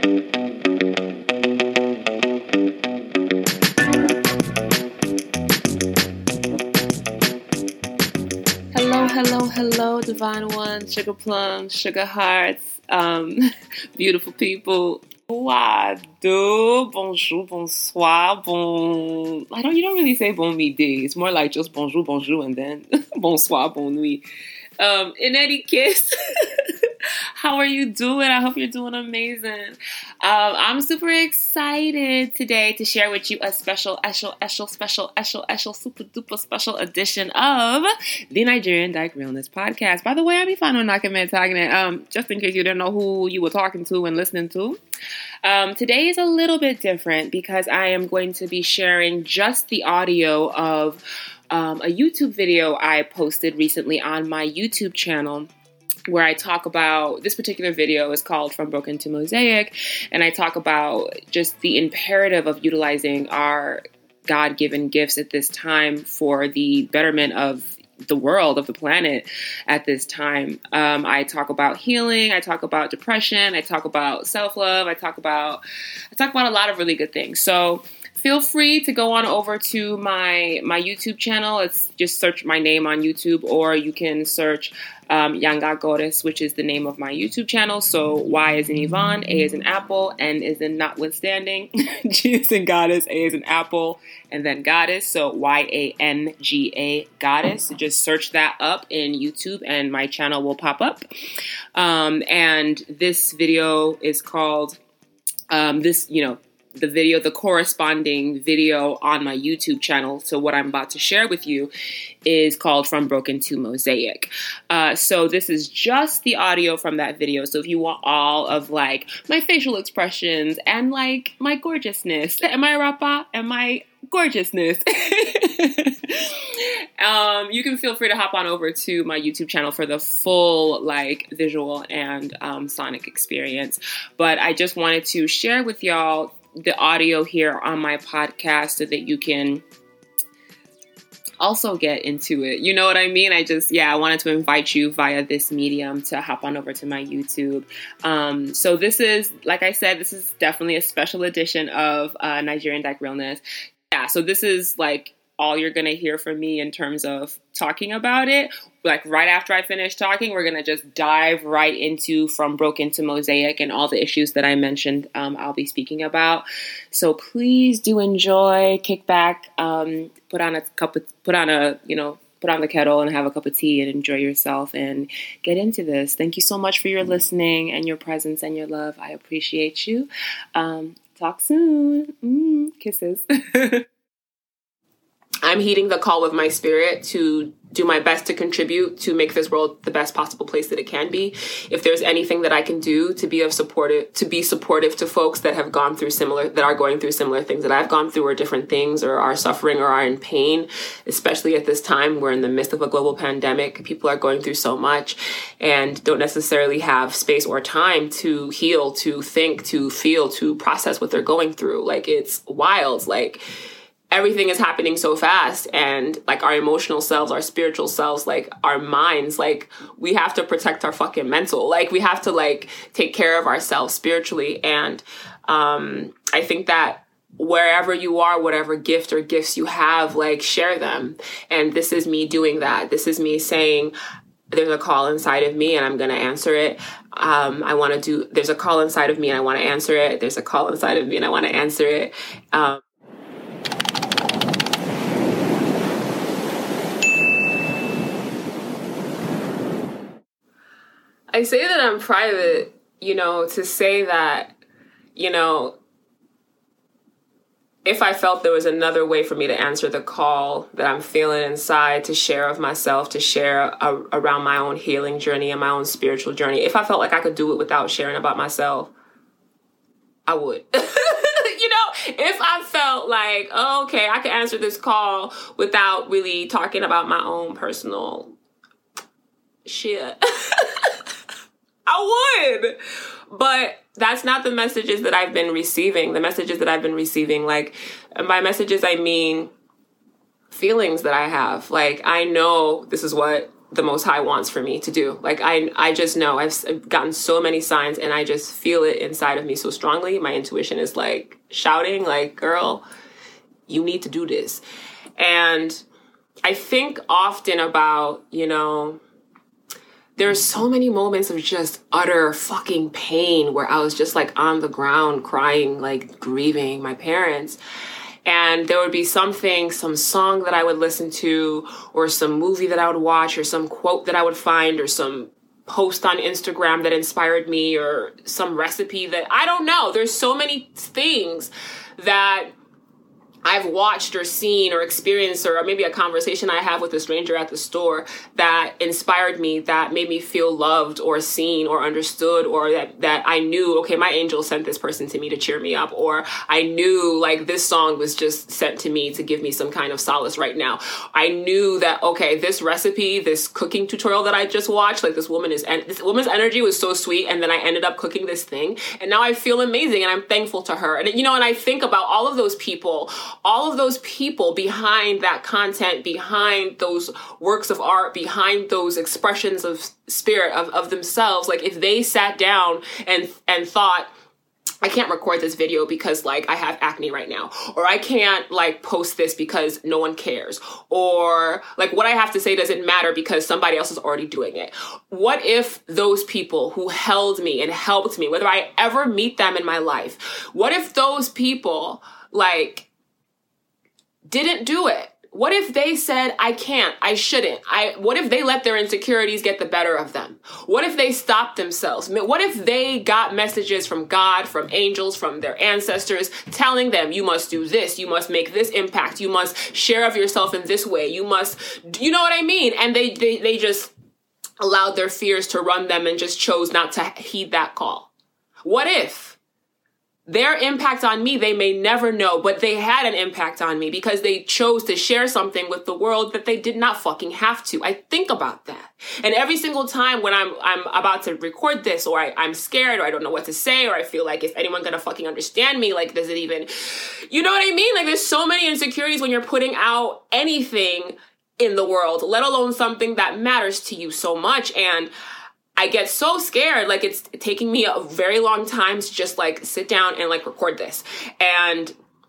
Hello, divine ones, sugar plums, sugar hearts, beautiful people. Bonjour, bonsoir, you don't really say bon midi. It's more like just bonjour, and then bonsoir, bon nuit. In any case, how are you doing? I hope you're doing amazing. I'm super excited today to share with you a super duper special edition of the Nigerian Dyke Realness Podcast. By the way, I'm Ifeanyi Onakeme, just in case you didn't know who you were talking to and listening to. Today is a little bit different because I am going to be sharing just the audio of a YouTube video I posted recently on my YouTube channel, where I talk about, this particular video is called From Broken to Mosaic, and I talk about just the imperative of utilizing our God-given gifts at this time for the betterment of the world, of the planet at this time. I talk about healing, I talk about depression, I talk about self-love, I talk about a lot of really good things. So feel free to go on over to my YouTube channel. It's just search my name on YouTube, or you can search Yanga Goddess, which is the name of my YouTube channel. So Y is in Yvonne, A is in Apple, N is in Notwithstanding, G is in Goddess, A is in Apple, and then Goddess. So YANGA Goddess. So just search that up in YouTube and my channel will pop up. And this video is called, the corresponding video on my YouTube channel. So what I'm about to share with you is called From Broken to Mosaic. So this is just the audio from that video. So if you want all of like my facial expressions and like my gorgeousness, am I rapa? Am I gorgeousness? You can feel free to hop on over to my YouTube channel for the full like visual and sonic experience. But I just wanted to share with y'all the audio here on my podcast so that you can also get into it. You know what I mean? I wanted to invite you via this medium to hop on over to my YouTube. So this is, like I said, this is definitely a special edition of Nigerian Dyke Realness. Yeah, so this is like all you're going to hear from me in terms of talking about it. Like right after I finish talking, we're going to just dive right into From Broken to Mosaic and all the issues that I mentioned I'll be speaking about. So please do enjoy, kick back, put on the kettle and have a cup of tea and enjoy yourself and get into this. Thank you so much for your listening and your presence and your love. I appreciate you. Talk soon. Kisses. I'm heeding the call with my spirit to do my best to contribute to make this world the best possible place that it can be. If there's anything that I can do to be supportive to folks that are going through similar things that I've gone through, or different things, or are suffering or are in pain, especially at this time, we're in the midst of a global pandemic. People are going through so much and don't necessarily have space or time to heal, to think, to feel, to process what they're going through. Like, it's wild. Like, everything is happening so fast, and like our emotional selves, our spiritual selves, like our minds, like we have to protect our fucking mental. Like we have to like take care of ourselves spiritually. And I think that wherever you are, whatever gift or gifts you have, like share them. And this is me doing that. This is me saying, there's a call inside of me and I'm going to answer it. There's a call inside of me and I want to answer it. There's a call inside of me and I want to answer it. I say that I'm private, to say that, if I felt there was another way for me to answer the call that I'm feeling inside, to share of myself, to share around my own healing journey and my own spiritual journey, if I felt like I could do it without sharing about myself, I would. If I felt like, okay, I could answer this call without really talking about my own personal shit, I would. But that's not the messages that I've been receiving. The messages that I've been receiving, like, by messages, I mean feelings that I have. Like, I know this is what the Most High wants for me to do. Like, I just know I've gotten so many signs, and I just feel it inside of me so strongly. My intuition is like shouting, like, girl, you need to do this. And I think often about, you know, there's so many moments of just utter fucking pain where I was just like on the ground crying, like grieving my parents. And there would be something, some song that I would listen to, or some movie that I would watch, or some quote that I would find, or some post on Instagram that inspired me, or some recipe that, I don't know. There's so many things that I've watched or seen or experienced, or maybe a conversation I have with a stranger at the store that inspired me, that made me feel loved or seen or understood, or that I knew, okay, my angel sent this person to me to cheer me up, or I knew like this song was just sent to me to give me some kind of solace right now. I knew that, okay, this recipe, this cooking tutorial that I just watched, like this woman's energy was so sweet. And then I ended up cooking this thing, and now I feel amazing, and I'm thankful to her. And, you know, and I think about all of those people behind that content, behind those works of art, behind those expressions of spirit of themselves. Like, if they sat down and thought, I can't record this video because like I have acne right now, or I can't like post this because no one cares, or like what I have to say doesn't matter because somebody else is already doing it. What if those people who held me and helped me, whether I ever meet them in my life, what if those people like didn't do it? What if they said, I can't, I shouldn't? What if they let their insecurities get the better of them? What if they stopped themselves? What if they got messages from God, from angels, from their ancestors, telling them, you must do this, you must make this impact, you must share of yourself in this way, you must, you know what I mean? And they just allowed their fears to run them and just chose not to heed that call. What if their impact on me, they may never know, but they had an impact on me because they chose to share something with the world that they did not fucking have to. I think about that. And every single time when I'm about to record this, or I'm scared, or I don't know what to say, or I feel like, is anyone gonna fucking understand me? Like, does it even, you know what I mean? Like, there's so many insecurities when you're putting out anything in the world, let alone something that matters to you so much. And I get so scared, like it's taking me a very long time to just like sit down and like record this. And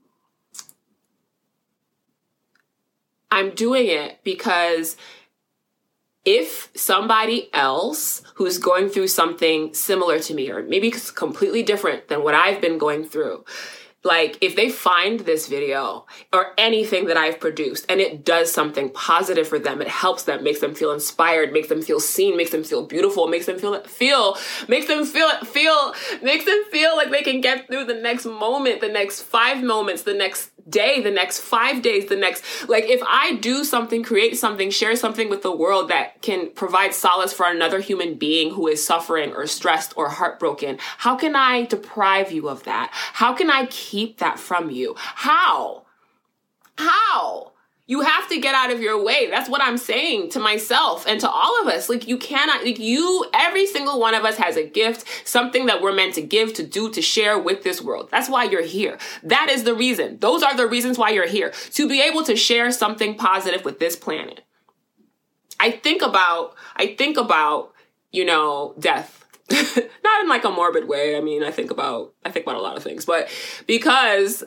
I'm doing it because if somebody else who's going through something similar to me, or maybe it's completely different than what I've been going through, like if they find this video or anything that I've produced and it does something positive for them, it helps them, makes them feel inspired, makes them feel seen, makes them feel beautiful, makes them feel like they can get through the next moment, the next 5 moments, the next day, the next 5 days, the next, like if I do something, create something, share something with the world that can provide solace for another human being who is suffering or stressed or heartbroken, how can I deprive you of that? How can I keep that from you? How? You have to get out of your way. That's what I'm saying to myself and to all of us. Like you cannot, like every single one of us has a gift, something that we're meant to give, to do, to share with this world. That's why you're here. That is the reason. Those are the reasons why you're here. To be able to share something positive with this planet. I think about, you know, death. Not in like a morbid way. I mean, I think about a lot of things, but because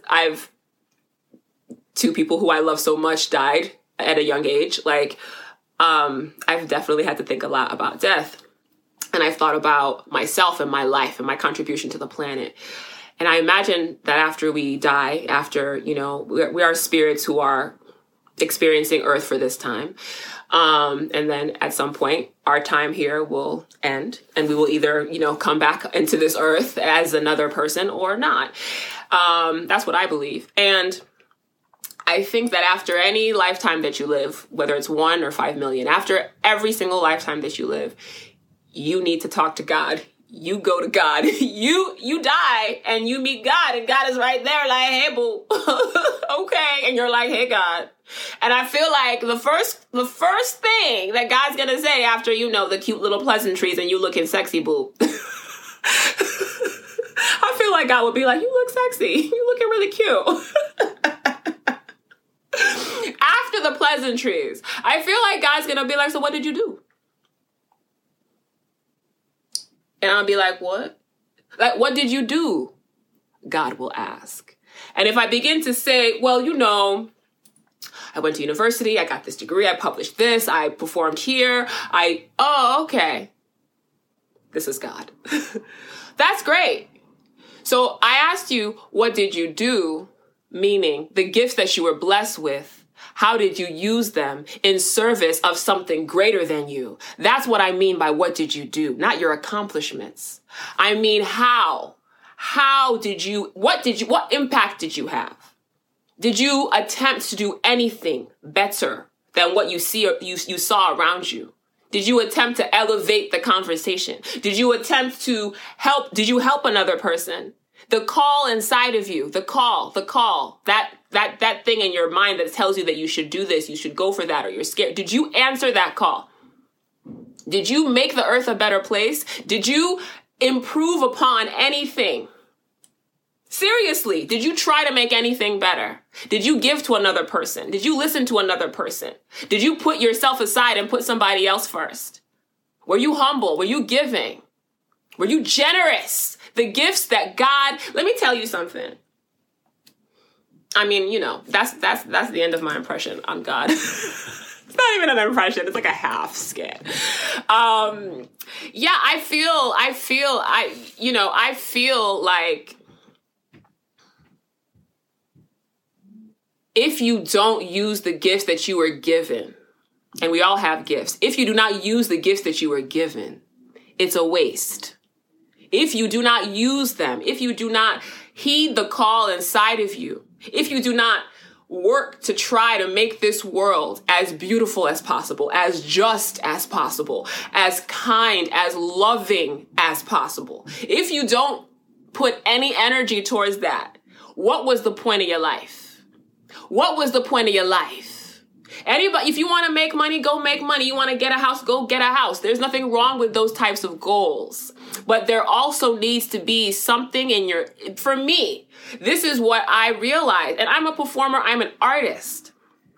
two people who I love so much died at a young age, like, I've definitely had to think a lot about death. And I've thought about myself and my life and my contribution to the planet. And I imagine that after we die, after, you know, we are spirits who are experiencing Earth for this time. And then at some point, our time here will end and we will either, you know, come back into this Earth as another person or not. That's what I believe. And I think that after any lifetime that you live, whether it's 1 or 5 million, after every single lifetime that you live, you need to talk to God. You go to God. You die and you meet God, and God is right there like, hey, boo. Okay. And you're like, hey, God. And I feel like the first thing that God's going to say after, you know, the cute little pleasantries and you looking sexy, boo. I feel like God would be like, you look sexy. You looking really cute. After the pleasantries, I feel like God's going to be like, so what did you do? And I'll be like, what? Like, what did you do? God will ask. And if I begin to say, well, you know, I went to university, I got this degree, I published this, I performed here, okay. This is God. That's great. So I asked you, what did you do? Meaning the gifts that you were blessed with, how did you use them in service of something greater than you? That's what I mean by what did you do, not your accomplishments. I mean, how? What impact did you have? Did you attempt to do anything better than what you saw around you? Did you attempt to elevate the conversation? Did you attempt to help? Did you help another person? The call inside of you, the call, that thing in your mind that tells you that you should do this, you should go for that, or you're scared. Did you answer that call? Did you make the earth a better place? Did you improve upon anything? Seriously, did you try to make anything better? Did you give to another person? Did you listen to another person? Did you put yourself aside and put somebody else first? Were you humble? Were you giving? Were you generous? The gifts that God, let me tell you something. I mean, you know, that's the end of my impression on God. It's not even an impression. It's like a half skit. Yeah, I feel like if you don't use the gifts that you were given, and we all have gifts, if you do not use the gifts that you were given, it's a waste. If you do not use them, if you do not heed the call inside of you, if you do not work to try to make this world as beautiful as possible, as just as possible, as kind, as loving as possible, if you don't put any energy towards that, what was the point of your life? What was the point of your life? Anybody, if you want to make money, go make money. You want to get a house, go get a house. There's nothing wrong with those types of goals. But there also needs to be something in for me, this is what I realized. And I'm a performer, I'm an artist.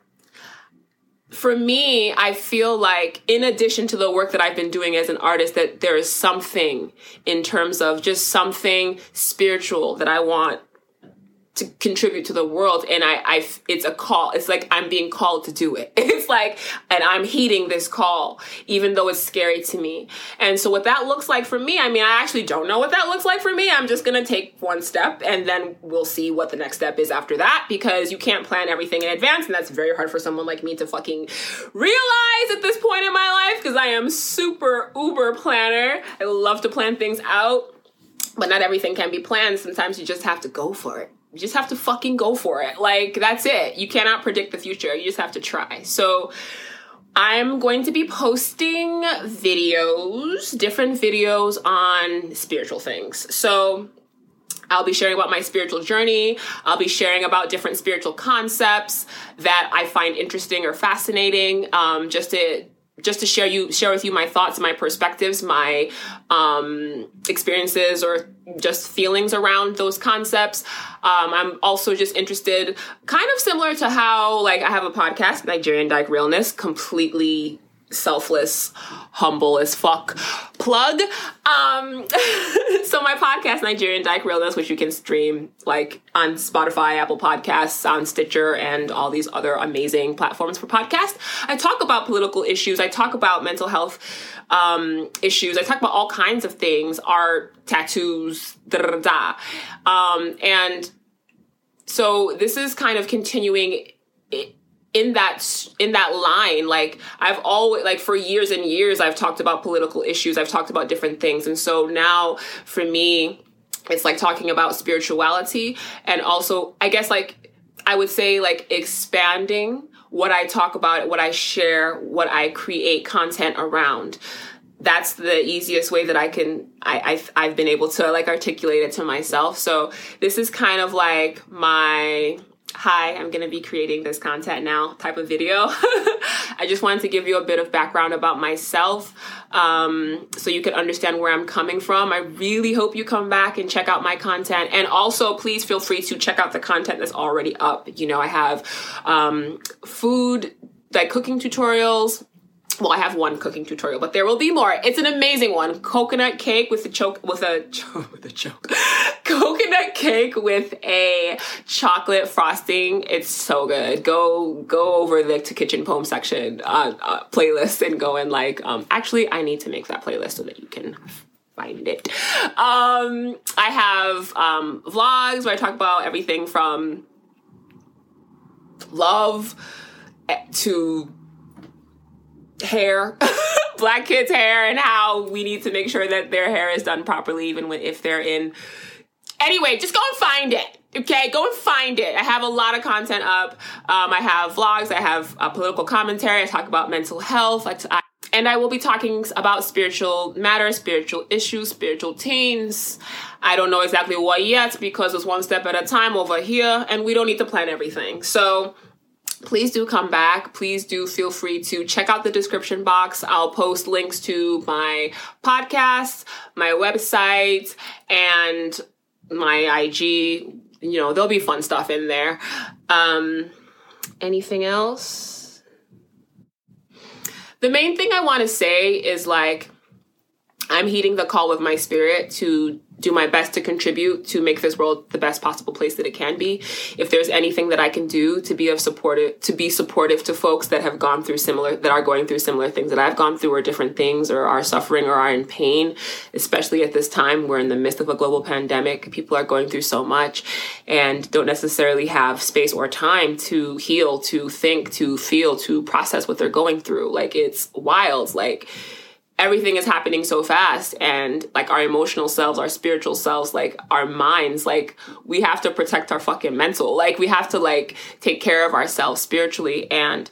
For me, I feel like in addition to the work that I've been doing as an artist, that there is something in terms of just something spiritual that I want to contribute to the world. And it's a call. It's like I'm being called to do it. It's like, and I'm heeding this call, even though it's scary to me. And so what that looks like for me, I mean, I actually don't know what that looks like for me. I'm just going to take one step and then we'll see what the next step is after that, because you can't plan everything in advance. And that's very hard for someone like me to fucking realize at this point in my life, because I am super uber planner. I love to plan things out, but not everything can be planned. Sometimes you just have to go for it. You just have to fucking go for it. Like, that's it. You cannot predict the future. You just have to try. So I'm going to be posting different videos on spiritual things. So I'll be sharing about my spiritual journey. I'll be sharing about different spiritual concepts that I find interesting or fascinating, just to share with you my thoughts, my perspectives, my experiences, or just feelings around those concepts. I'm also just interested, kind of similar to how, like, I have a podcast, Nigerian Dyke Realness, completely selfless, humble as fuck plug. So my podcast, Nigerian Dyke Realness, which you can stream like on Spotify, Apple Podcasts, on Stitcher, and all these other amazing platforms for podcasts. I talk about political issues. I talk about mental health issues. I talk about all kinds of things, art, tattoos, and so this is kind of continuing in that line. Like, I've always, like, for years and years, I've talked about political issues. I've talked about different things. And so now for me, it's like talking about spirituality, and also, I guess, like, I would say, like, expanding what I talk about, what I share, what I create content around. That's the easiest way that I've been able to, like, articulate it to myself. So this is kind of like my, hi, I'm going to be creating this content now type of video. I just wanted to give you a bit of background about myself, so you can understand where I'm coming from. I really hope you come back and check out my content. And also, please feel free to check out the content that's already up. You know, I have food, like cooking tutorials. Well, I have one cooking tutorial, but there will be more. It's an amazing one. Coconut cake with coconut cake with a chocolate frosting. It's so good. Go over the To Kitchen Poem section playlist and go and like. Actually, I need to make that playlist so that you can find it. I have vlogs where I talk about everything from love to hair, Black kids' hair, and how we need to make sure that their hair is done properly, even if they're in. Anyway, just go and find it. Okay, go and find it. I have a lot of content up. I have vlogs. I have political commentary. I talk about mental health. And I will be talking about spiritual matters, spiritual issues, spiritual teens. I don't know exactly what yet because it's one step at a time over here, and we don't need to plan everything. So please do come back. Please do feel free to check out the description box. I'll post links to my podcast, my website, and my IG. You know, there'll be fun stuff in there. Anything else? The main thing I want to say is like, I'm heeding the call of my spirit to do my best to contribute to make this world the best possible place that it can be. If there's anything that I can do to be supportive to folks that are going through similar things that I've gone through, or different things, or are suffering or are in pain, especially at this time, we're in the midst of a global pandemic. People are going through so much and don't necessarily have space or time to heal, to think, to feel, to process what they're going through. Like, it's wild. Like, everything is happening so fast, and like our emotional selves, our spiritual selves, like our minds, like we have to protect our fucking mental, like we have to like take care of ourselves spiritually. And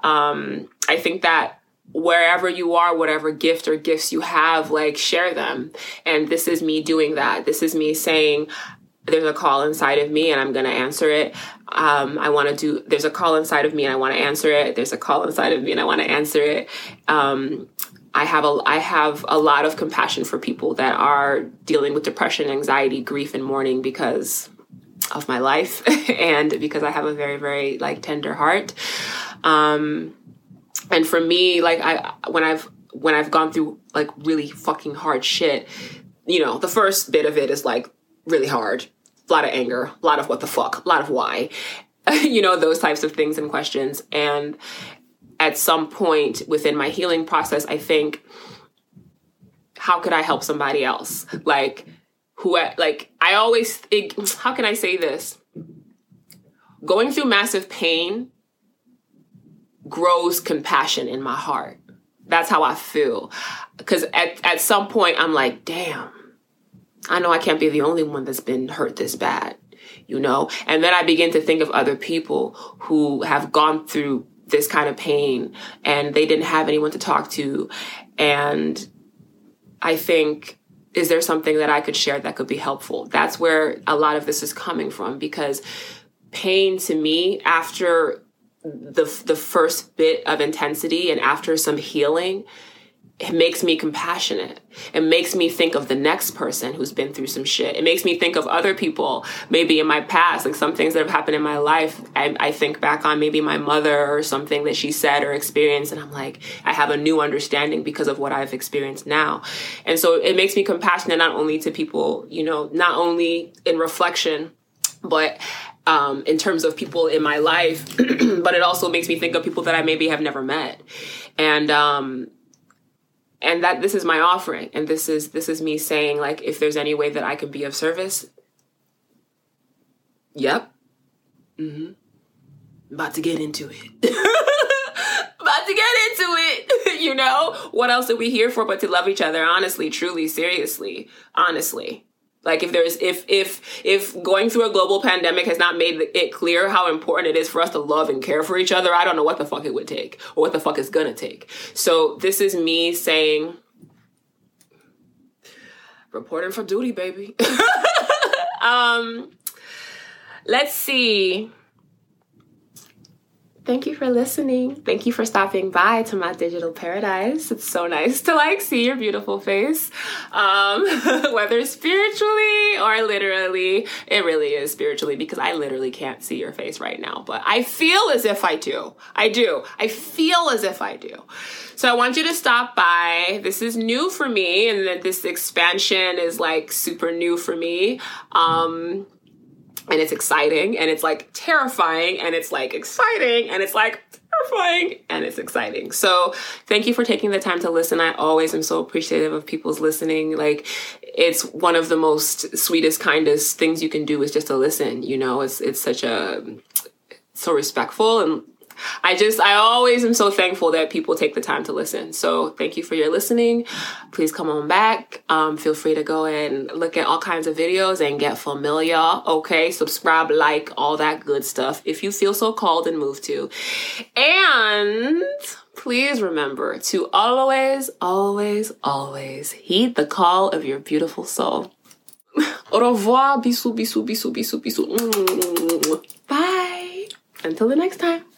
I think that wherever you are, whatever gift or gifts you have, like share them. And this is me doing that. This is me saying, there's a call inside of me and I'm going to answer it. There's a call inside of me and I want to answer it. There's a call inside of me and I want to answer it. I have a lot of compassion for people that are dealing with depression, anxiety, grief, and mourning because of my life and because I have a very, very like tender heart. And for me, like when I've gone through like really fucking hard shit, you know, the first bit of it is like really hard, a lot of anger, a lot of what the fuck, a lot of why, you know, those types of things and questions. And at some point within my healing process, I think, how could I help somebody else? Like, I always think, how can I say this? Going through massive pain grows compassion in my heart. That's how I feel. Because at some point, I'm like, damn, I know I can't be the only one that's been hurt this bad, you know? And then I begin to think of other people who have gone through this kind of pain and they didn't have anyone to talk to. And I think, is there something that I could share that could be helpful? That's where a lot of this is coming from, because pain to me, after the first bit of intensity and after some healing, it makes me compassionate. It makes me think of the next person who's been through some shit. It makes me think of other people, maybe in my past, like some things that have happened in my life. I think back on maybe my mother or something that she said or experienced, and I'm like, I have a new understanding because of what I've experienced now. And so it makes me compassionate, not only to people, you know, not only in reflection, but in terms of people in my life, but it also makes me think of people that I maybe have never met. And that this is my offering. And this is me saying, like, if there's any way that I can be of service. Yep. Mm-hmm. About to get into it. About to get into it. You know, what else are we here for but to love each other? Honestly, truly, seriously, honestly. Like, if going through a global pandemic has not made it clear how important it is for us to love and care for each other, I don't know what the fuck it would take or what the fuck it's gonna take. So this is me saying, reporting for duty, baby. Let's see. thank you for listening. Thank you for stopping by to my digital paradise. It's so nice to like see your beautiful face. Whether spiritually or literally, it really is spiritually because I literally can't see your face right now, but I feel as if I do. I do. I feel as if I do. So I want you to stop by. This is new for me, and that this expansion is like super new for me. And it's exciting, and it's like terrifying, and it's like exciting, and it's like terrifying, and it's exciting. So thank you for taking the time to listen. I always am so appreciative of people's listening. Like, it's one of the most sweetest, kindest things you can do is just to listen. You know, it's such so respectful, and I always am so thankful that people take the time to listen. So thank you for your listening. Please come on back. Feel free to go and look at all kinds of videos and get familiar. Okay. Subscribe, like, all that good stuff if you feel so called and moved to. And please remember to always, always, always heed the call of your beautiful soul. Au revoir. Bisous, bisous, bisous, bisous, bisous. Bye. Until the next time.